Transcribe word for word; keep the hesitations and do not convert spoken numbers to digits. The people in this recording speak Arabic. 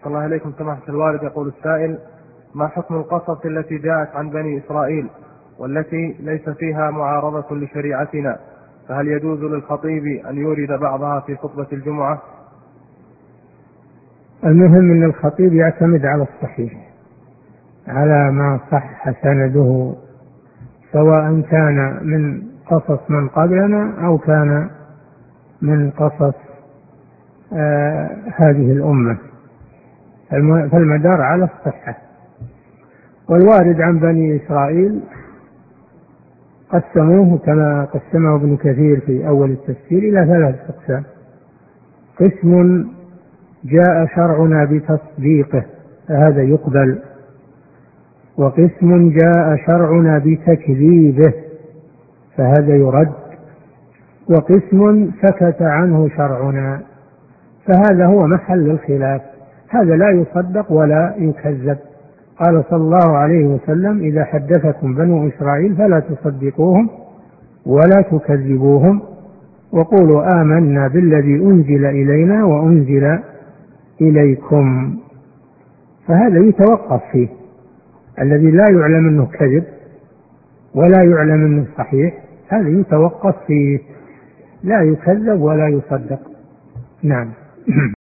الله عليكم سماحة الوالد. يقول السائل: ما حكم القصص التي جاءت عن بني إسرائيل والتي ليس فيها معارضة لشريعتنا، فهل يجوز للخطيب أن يورد بعضها في خطبة الجمعة؟ المهم أن الخطيب يعتمد على الصحيح، على ما صح سنده، سواء كان من قصص من قبلنا أو كان من قصص آه هذه الأمة، فالمدار على الصحة. والوارد عن بني إسرائيل قسموه كما قسمه ابن كثير في أول التفسير إلى ثلاث أقسام: قسم جاء شرعنا بتصديقه فهذا يقبل، وقسم جاء شرعنا بتكذيبه فهذا يرد، وقسم سكت عنه شرعنا فهذا هو محل الخلاف، هذا لا يصدق ولا يكذب. قال صلى الله عليه وسلم: إذا حدثكم بنو إسرائيل فلا تصدقوهم ولا تكذبوهم وقولوا آمنا بالذي أنزل إلينا وأنزل إليكم. فهذا يتوقف فيه، الذي لا يعلم أنه كذب ولا يعلم أنه صحيح هذا يتوقف فيه، لا يكذب ولا يصدق. نعم.